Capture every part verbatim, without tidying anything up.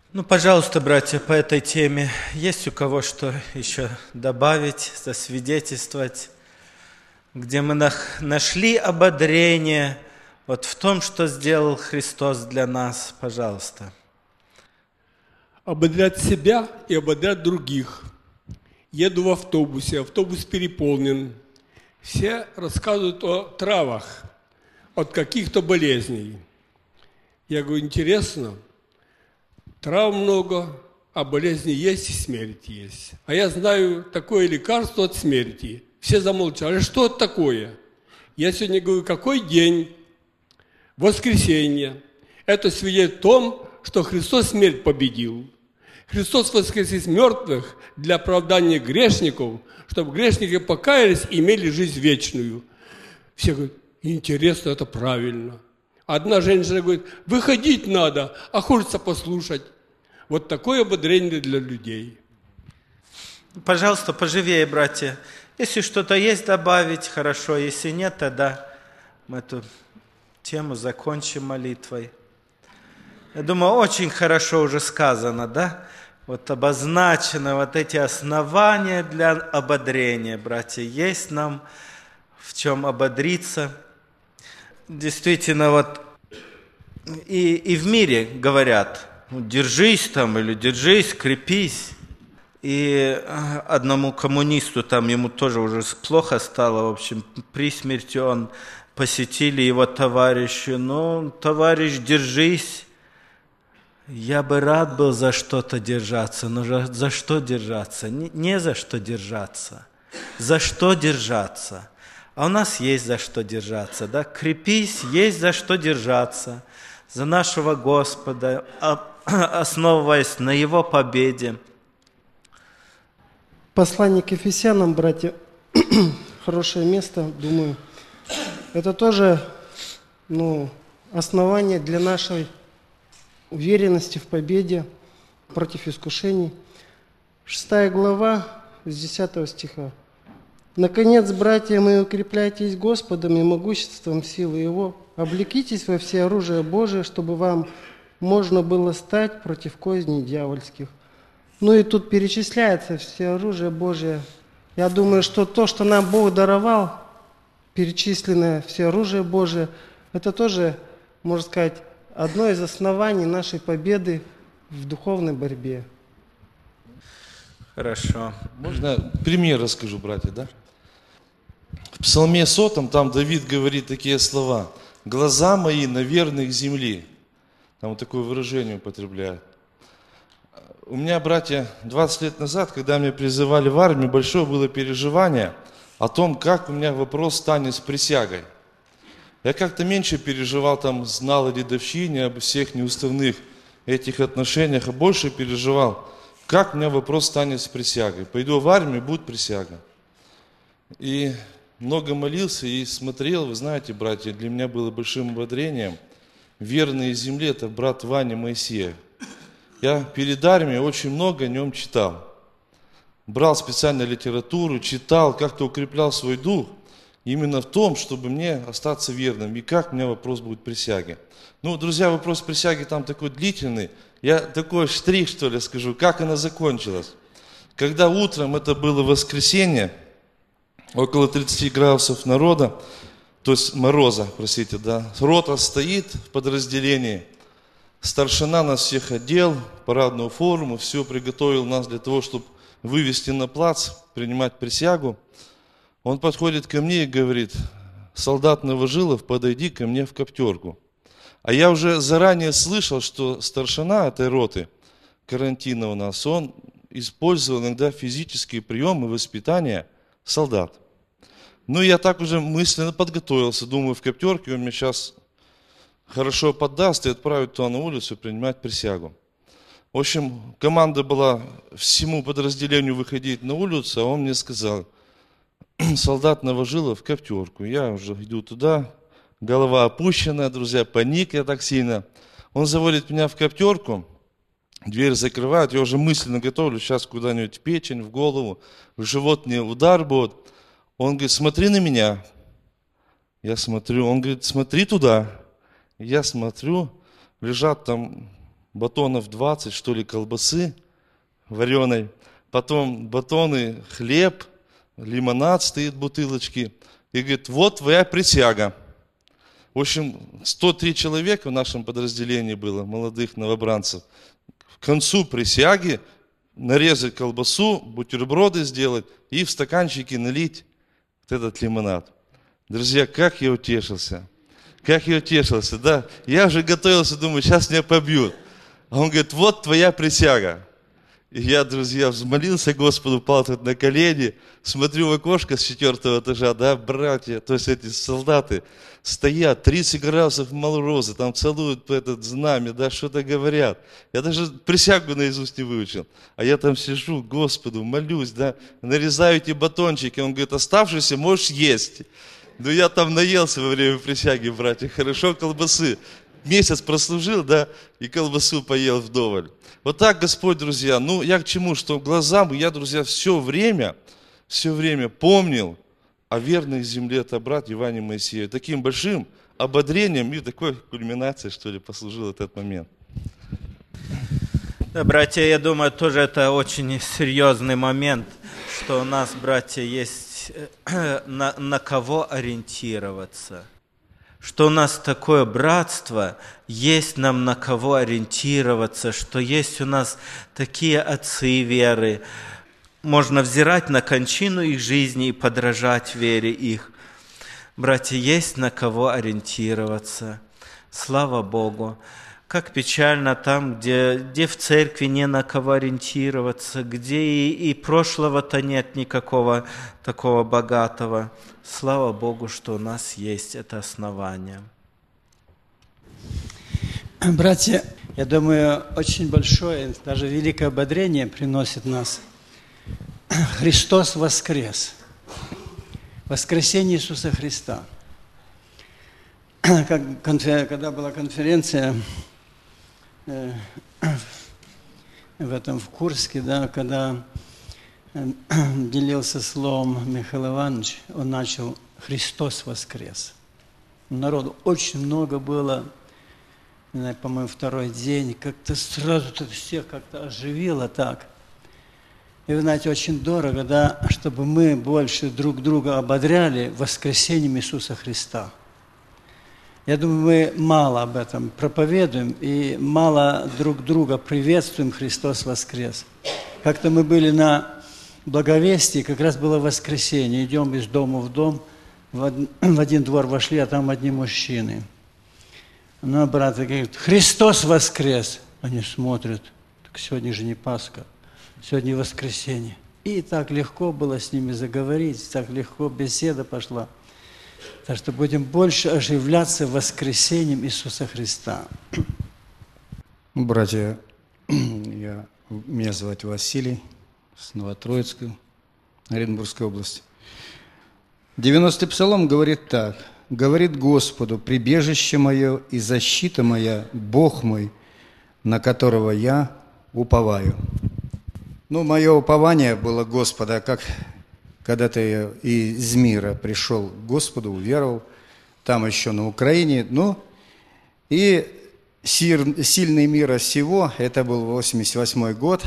Ну, пожалуйста, братья, по этой теме есть у кого что еще добавить, засвидетельствовать, где мы нашли ободрение вот в том, что сделал Христос для нас, пожалуйста. Ободрять себя и ободрять других. Еду в автобусе, автобус переполнен. Все рассказывают о травах, от каких-то болезней. Я говорю, интересно, трав много, а болезни есть и смерть есть. А я знаю такое лекарство от смерти. Все замолчали. Что это такое? Я сегодня говорю, какой день? Воскресенье. Это свидетельствует о том, что Христос смерть победил. Христос воскрес из мертвых для оправдания грешников, чтобы грешники покаялись и имели жизнь вечную. Все говорят, интересно, это правильно. Одна женщина говорит, выходить надо, а хочется послушать. Вот такое ободрение для людей. Пожалуйста, поживее, братья. Если что-то есть добавить, хорошо. Если нет, тогда мы эту тему закончим молитвой. Я думаю, очень хорошо уже сказано, да? Вот обозначены вот эти основания для ободрения, братья. Есть нам в чем ободриться. Действительно, вот и, и в мире говорят, ну, держись там или держись, крепись. И одному коммунисту, там ему тоже уже плохо стало, в общем, при смерти он посетили его товарищи. Ну, товарищ, держись. Я бы рад был за что-то держаться, но за, за что держаться? Не, не за что держаться. За что держаться? А у нас есть за что держаться, да? Крепись, есть за что держаться. За нашего Господа, основываясь на Его победе. Послание к Ефесянам, братья, хорошее место, думаю. Это тоже, ну, основание для нашей уверенности в победе против искушений. Шестая глава, с десятого стиха. «Наконец, братья мои, укрепляйтесь Господом и могуществом силы Его, облекитесь во все оружие Божие, чтобы вам можно было стать против козней дьявольских». Ну и тут перечисляется все оружие Божие. Я думаю, что то, что нам Бог даровал, перечисленное все оружие Божие, это тоже, можно сказать, одно из оснований нашей победы в духовной борьбе. Хорошо. Можно пример расскажу, братья, да? В Псалме сотом там Давид говорит такие слова. «Глаза мои на верных земли». Там вот такое выражение употребляет. У меня, братья, двадцать лет назад, когда меня призывали в армию, большое было переживание о том, как у меня вопрос станет с присягой. Я как-то меньше переживал, там, знал о дедовщине, об всех неуставных этих отношениях, а больше переживал, как у меня вопрос станет с присягой. Пойду в армию, будет присяга. И много молился и смотрел, вы знаете, братья, для меня было большим ободрением. Верные земле, это брат Ваня Моисеев. Я перед армией очень много о нем читал. Брал специальную литературу, читал, как-то укреплял свой дух. Именно в том, чтобы мне остаться верным. И как у меня вопрос будет присяги. Ну, друзья, вопрос присяги там такой длительный. Я такой штрих, что ли, скажу, как она закончилась. Когда утром, это было воскресенье, около тридцати градусов народа, то есть мороза, простите, да, рота стоит в подразделении. Старшина нас всех одел, парадную форму, все приготовил нас для того, чтобы вывести на плац, принимать присягу. Он подходит ко мне и говорит: солдат Новожилов, подойди ко мне в коптерку. А я уже заранее слышал, что старшина этой роты, карантина у нас, он использовал иногда физические приемы воспитания солдат. Ну, я так уже мысленно подготовился, думаю, в коптерке он мне сейчас хорошо поддаст и отправит туда на улицу принимать присягу. В общем, команда была всему подразделению выходить на улицу, а он мне сказал: солдат Новожилов в коптерку. Я уже иду туда, голова опущена, друзья, паник я так сильно. Он заводит меня в коптерку, дверь закрывает, я уже мысленно готовлю, сейчас куда-нибудь в печень, в голову, в живот мне удар будет. Он говорит: смотри на меня. Я смотрю, он говорит: смотри туда. Я смотрю, лежат там батонов двадцать, что ли, колбасы вареной, потом батоны, хлеб, лимонад стоит, бутылочки. И говорит, вот твоя присяга. В общем, сто три человека в нашем подразделении было, молодых новобранцев. К концу присяги нарезать колбасу, бутерброды сделать и в стаканчики налить вот этот лимонад. Друзья, как я утешился. Как я утешился, да. Я уже готовился, думаю, сейчас меня побьют. А он говорит, вот твоя присяга. И я, друзья, взмолился Господу, упал тут на колени, смотрю в окошко с четвертого этажа, да, братья, то есть эти солдаты стоят, тридцать градусов мороза, там целуют этот знамя, да, что-то говорят. Я даже присягу наизусть не выучил. А я там сижу, Господу, молюсь, да, нарезаю эти батончики. Он говорит, оставшиеся можешь есть. Ну, я там наелся во время присяги, братья, хорошо колбасы. Месяц прослужил, да, и колбасу поел вдоволь. Вот так, Господь, друзья, ну, я к чему, что глазам я, друзья, все время, все время помнил о верной земле, это брат Иване Моисею. Таким большим ободрением и такой кульминацией, что ли, послужил этот момент. Да, братья, я думаю, тоже это очень серьезный момент, что у нас, братья, есть на, на кого ориентироваться. Что у нас такое братство, есть нам на кого ориентироваться, что есть у нас такие отцы веры. Можно взирать на кончину их жизни и подражать вере их. Братья, есть на кого ориентироваться. Слава Богу. Как печально там, где, где в церкви не на кого ориентироваться, где и, и прошлого-то нет никакого такого богатого. Слава Богу, что у нас есть это основание. Братья, я думаю, очень большое, даже великое ободрение приносит нас. Христос воскрес. Воскресение Иисуса Христа. Как, когда была конференция э, в этом в Курске, да, когда э, делился словом Михаил Иванович, он начал «Христос воскрес». Народу очень много было, по-моему, второй день, как-то сразу -то всех как-то оживило так. И вы знаете, очень дорого, да, чтобы мы больше друг друга ободряли воскресением Иисуса Христа. Я думаю, мы мало об этом проповедуем и мало друг друга приветствуем «Христос воскрес». Как-то мы были на Благовестии, как раз было воскресенье, идем из дома в дом, в один двор вошли, а там одни мужчины. Ну, брат говорит, «Христос воскрес!» Они смотрят, так сегодня же не Пасха, сегодня воскресенье. И так легко было с ними заговорить, так легко беседа пошла. Так что будем больше оживляться воскресением Иисуса Христа. Братья, я, меня зовут Василий, с Новотроицка, Оренбургской области. девяностый псалом говорит так. «Говорит Господу, прибежище мое и защита моя, Бог мой, на которого я уповаю». Ну, мое упование было Господа, как когда-то я из мира пришел к Господу, уверовал, там еще на Украине. Ну, и сильный мира всего, это был восемьдесят восьмой год,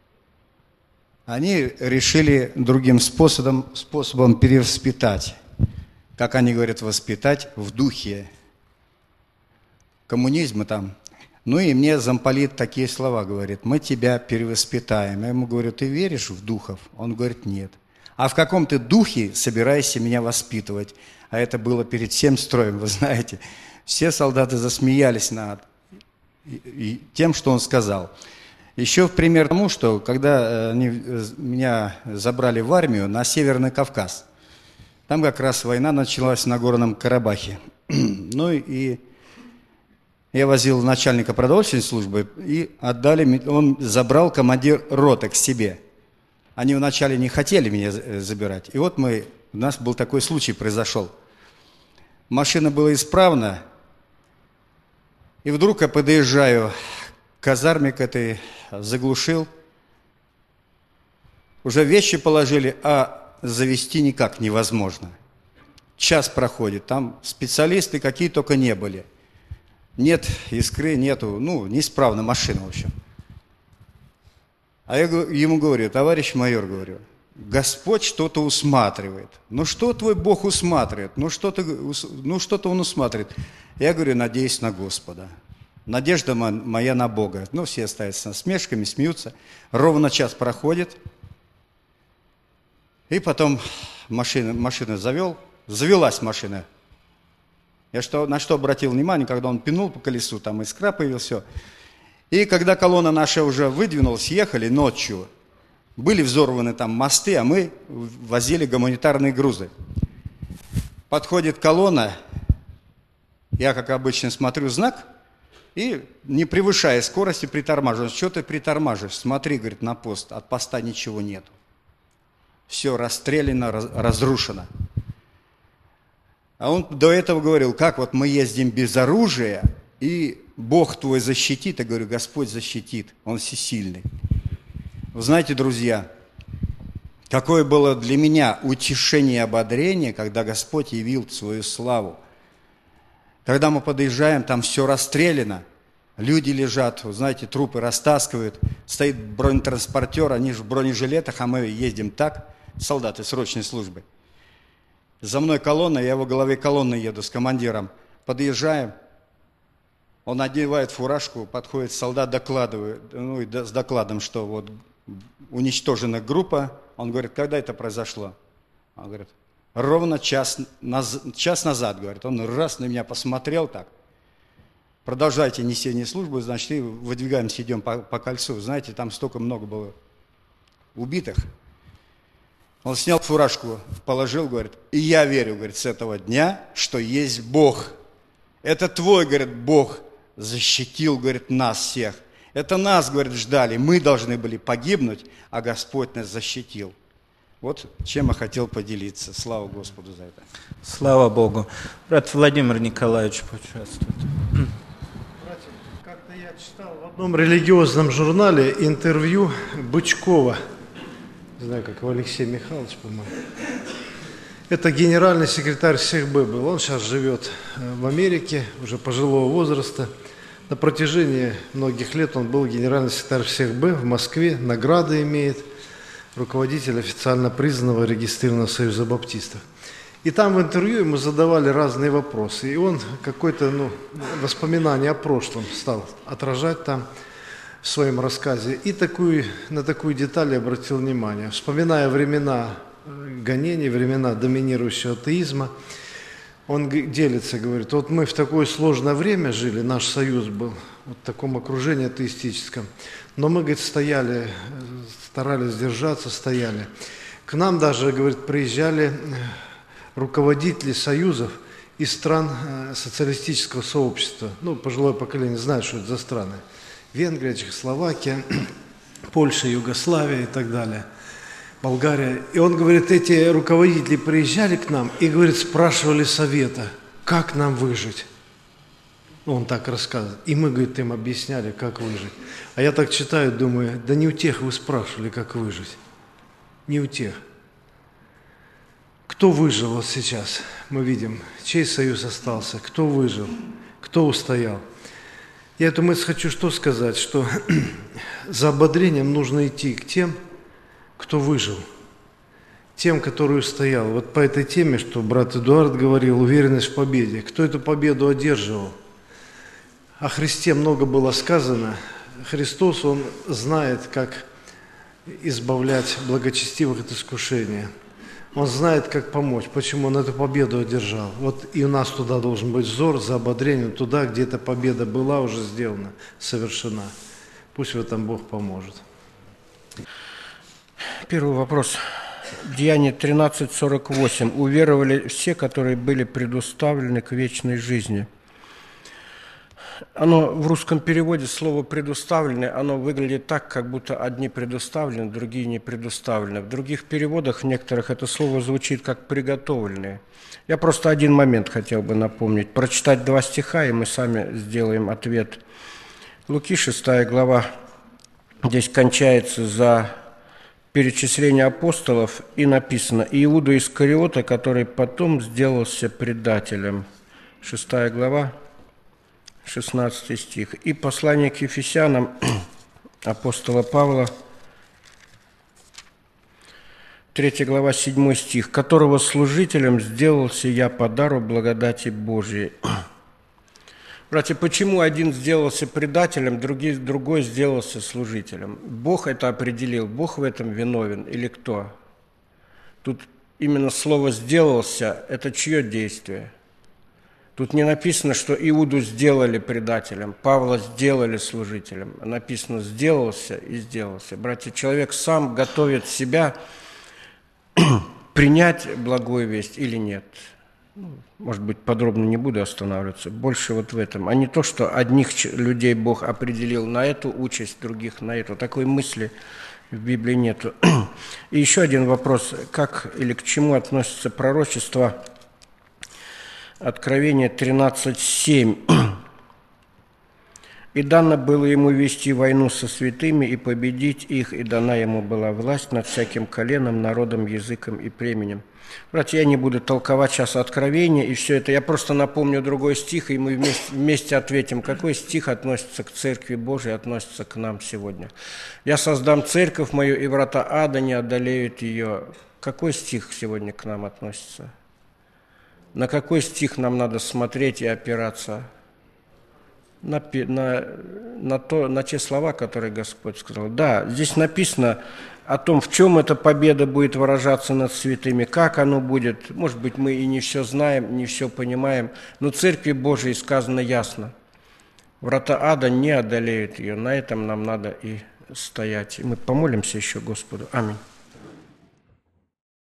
они решили другим способом, способом перевоспитать. Как они говорят, воспитать в духе коммунизма там. Ну и мне замполит такие слова говорит, мы тебя перевоспитаем. Я ему говорю, ты веришь в духов? Он говорит, нет. А в каком ты духе собираешься меня воспитывать? А это было перед всем строем, вы знаете. Все солдаты засмеялись над тем, что он сказал. Еще в пример тому, что когда они меня забрали в армию на Северный Кавказ, там как раз война началась на Горном Карабахе. Ну и я возил начальника продовольственной службы, и отдали, он забрал командир роты к себе. Они вначале не хотели меня забирать. И вот мы, у нас был такой случай, произошел. Машина была исправна, и вдруг я подъезжаю к казарме к этой, заглушил. Уже вещи положили, а завести никак невозможно. Час проходит, там специалисты какие только не были. нет искры, нету, ну, неисправна машина, в общем. А я ему говорю: товарищ майор, говорю, Господь что-то усматривает. Ну что твой Бог усматривает? Ну что-то, ну, что-то Он усматривает. Я говорю: надеюсь на Господа. Надежда моя на Бога. Ну, все стоят с насмешками, смеются. Ровно час проходит. И потом машина, машина завел. Завелась машина. Я что, на что обратил внимание, когда он пинул по колесу, там искра появилась, все. И когда колонна наша уже выдвинулась, ехали ночью, были взорваны там мосты, а мы возили гуманитарные грузы. Подходит колонна, я, как обычно, смотрю знак и, не превышая скорости, притормаживаю. Что ты притормаживаешь? Смотри, говорит, на пост, от поста ничего нету. Все расстреляно, разрушено. А он до этого говорил: как вот мы ездим без оружия, и Бог твой защитит. Я говорю: Господь защитит, Он всесильный. Вы знаете, друзья, какое было для меня утешение и ободрение, когда Господь явил свою славу. Когда мы подъезжаем, там все расстреляно, люди лежат, вы знаете, трупы растаскивают, стоит бронетранспортер, они же в бронежилетах, а мы ездим так, солдаты срочной службы. За мной колонна, я во главе колонны еду с командиром. Подъезжаем, он одевает фуражку, подходит солдат, докладывает, ну и с докладом, что вот уничтожена группа. Он говорит: когда это произошло? Он говорит: ровно час, наз... час назад, говорит. Он раз на меня посмотрел так. Продолжайте несение службы, значит, и выдвигаемся, идем по, по кольцу. Знаете, там столько много было убитых. Он снял фуражку, положил, говорит: и я верю, говорит, с этого дня, что есть Бог. Это твой, говорит, Бог защитил, говорит, нас всех. Это нас, говорит, ждали, мы должны были погибнуть, а Господь нас защитил. Вот чем я хотел поделиться. Слава Господу за это. Слава Богу. Брат Владимир Николаевич поучаствует. Братья, как-то я читал в одном религиозном журнале интервью Бычкова. Не знаю, как его Алексей Михайлович, по-моему. Это генеральный секретарь СехБ был. Он сейчас живет в Америке, уже пожилого возраста. На протяжении многих лет он был генеральный секретарь СехБ в Москве, награды имеет, руководитель официально признанного регистрированного союза баптистов. И там в интервью ему задавали разные вопросы. И он какое-то ну, воспоминание о прошлом стал отражать там в своем рассказе. И такую, на такую деталь обратил внимание. Вспоминая времена гонений, времена доминирующего атеизма, он делится, говорит: вот мы в такое сложное время жили, наш союз был вот в таком окружении атеистическом, но мы, говорит, стояли, старались держаться, стояли. К нам даже, говорит, приезжали руководители союзов из стран социалистического сообщества. Ну, пожилое поколение знает, что это за страны. Венгрия, Чехословакия, Польша, Югославия и так далее. Болгария. И он говорит, эти руководители приезжали к нам и, говорит, спрашивали совета, как нам выжить. Он так рассказывает. И мы, говорит, им объясняли, как выжить. А я так читаю, думаю, да не у тех вы спрашивали, как выжить. Не у тех. Кто выжил вот сейчас? Мы видим, чей союз остался, кто выжил, кто устоял. Я эту мысль хочу что сказать, что за ободрением нужно идти к тем, кто выжил, тем, который устоял. Вот по этой теме, что брат Эдуард говорил, уверенность в победе. Кто эту победу одерживал? О Христе много было сказано. Христос, Он знает, как избавлять благочестивых от искушения. Он знает, как помочь. Почему Он эту победу одержал? Вот и у нас туда должен быть взор за ободрением, туда, где эта победа была уже сделана, совершена. Пусть в этом Бог поможет. Первый вопрос. Деяние тринадцать сорок восемь. Уверовали все, которые были предуставлены к вечной жизни. Оно в русском переводе, слово «предуставлены», оно выглядит так, как будто одни предуставлены, другие не предуставлены. В других переводах, в некоторых, это слово звучит как «приготовленные». Я просто один момент хотел бы напомнить. Прочитать два стиха, и мы сами сделаем ответ. Луки, шестая глава, здесь кончается за перечисление апостолов, и написано «Иуда Искариота, который потом сделался предателем». Шестая глава, шестнадцатый стих. И послание к Ефесянам апостола Павла, третья глава, седьмой стих. «Которого служителем сделался я по дару благодати Божией». Братья, почему один сделался предателем, другой, другой сделался служителем? Бог это определил, Бог в этом виновен или кто? Тут именно слово «сделался» – это чье действие? Тут не написано, что Иуду сделали предателем, Павла сделали служителем. Написано «сделался» и «сделался». Братья, человек сам готовит себя принять благую весть или нет. Может быть, подробно не буду останавливаться. Больше вот в этом. А не то, что одних людей Бог определил на эту участь, других на эту. Такой мысли в Библии нету. И еще один вопрос. Как или к чему относится пророчество Откровение тринадцать семь? «И дано было ему вести войну со святыми и победить их, и дана ему была власть над всяким коленом, народом, языком и племенем». Братья, я не буду толковать сейчас Откровение и все это. Я просто напомню другой стих, и мы вместе, вместе ответим, какой стих относится к Церкви Божией, относится к нам сегодня. «Я создам церковь мою, и врата ада не одолеют ее». Какой стих сегодня к нам относится? На какой стих нам надо смотреть и опираться? На, на, на, то, на те слова, которые Господь сказал. Да, здесь написано о том, в чем эта победа будет выражаться над святыми, как оно будет. Может быть, мы и не все знаем, не все понимаем, но Церкви Божией сказано ясно. Врата ада не одолеют ее. На этом нам надо и стоять. И мы помолимся еще Господу. Аминь.